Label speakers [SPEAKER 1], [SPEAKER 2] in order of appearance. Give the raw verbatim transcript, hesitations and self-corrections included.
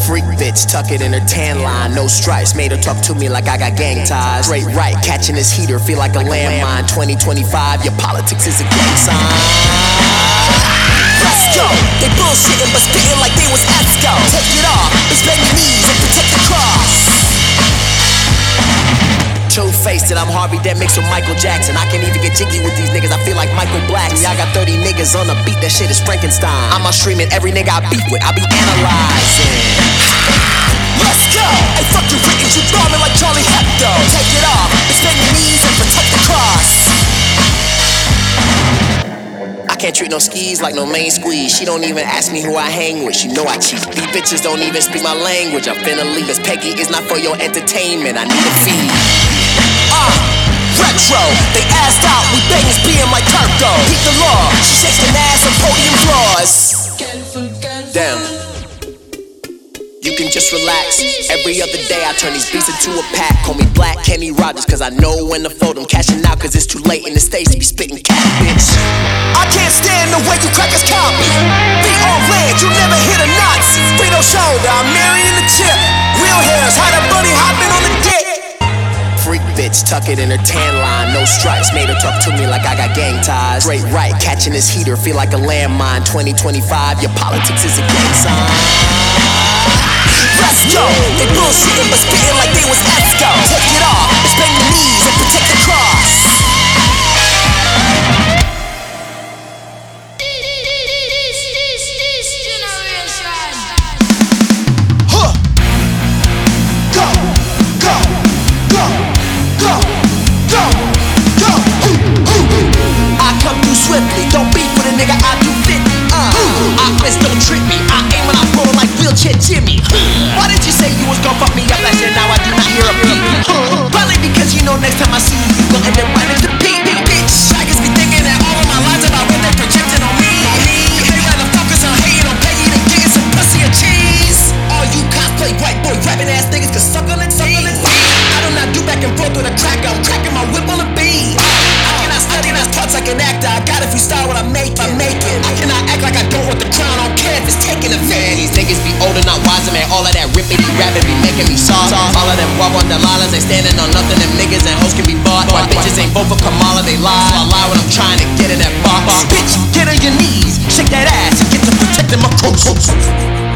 [SPEAKER 1] Freak bitch, tuck it in her tan line. No stripes, made her talk to me like I got gang ties. Straight right, catching this heater, feel like a landmine. Twenty twenty-five, your politics is a gang sign. Let's go! They bullshitting but spitting like they was Esco. Take it off, it's bend your knees and protect the cross. Two-faced it, I'm Harvey Dent mixed with Michael Jackson. I can't even get jiggy with these niggas, I feel like Michael Blackson. I got thirty niggas on the beat, that shit is Frankenstein. I'm out streaming every nigga I beef with, I be analyzing. Let's go! Hey, fuck your writings, you bombing like Charlie Hebdo. Take it off, it's bend your knees and protect the cross. I can't treat no skis like no main squeeze. She don't even ask me who I hang with, she know I cheat. These bitches don't even speak my language, I'm finna leave. Cause Peggy is not for your entertainment, I need a feed. Uh, retro, they asked out, we bangers being like Turco. Beat the law, she shakes an ass on podium floors. Damn, you can just relax. Every other day I turn these beats into a pack. Call me Black Kenny Rogers, cause I know when to fold them. Cashing out cause it's too late in the States to be spitting cat, bitch. I can't stand the way you crackers count me. Be on land, you never hit a Nazi. Frito shoulder, I'm marrying the chip. Real hairs, how the bunny hopping on the dick. Freak bitch, tuck it in her tan line. No stripes, made her talk to me like I got gang ties. Straight right, catching this heater, feel like a landmine. Twenty twenty-five, your politics is a gang sign. Let's go! They bullshitting but spitting like they was Esco. Take it off, it's bend your knees and protect the cross. Swiftly, don't beef with a nigga, I do fifty. Uh, Oppas don't trip me, I aim when I roll like wheelchair Jimmy. Why did you say you was gon' fuck me up last year? Now I do not hear a peep. Probably because you know next time I see you, you gon' end up running to peep. Bitch, I guess be thinking that all of my lines about what they're projecting on me. They rather focus on hating on Peggy than getting some pussy or cheese. All you cosplay white boy rapping ass niggas can suck on it, suck on it. I do not do back and forth with a track, I'm cracking my whip on a beat. I cannot talk like an actor, I got a freestyle when I make it. I'm making. I cannot act like I don't want the crown, I don't care if it's taking a fan. These niggas be older, not wiser, man. All of that rippity rapping be making me soft. All of them walk on the lilas, they standing on nothing. Them niggas and hoes can be bought. Why bitches ain't vote for Kamala, they lie. So I lie when I'm trying to get in that box. Bitch, get on your knees, shake that ass and get to protecting my coast.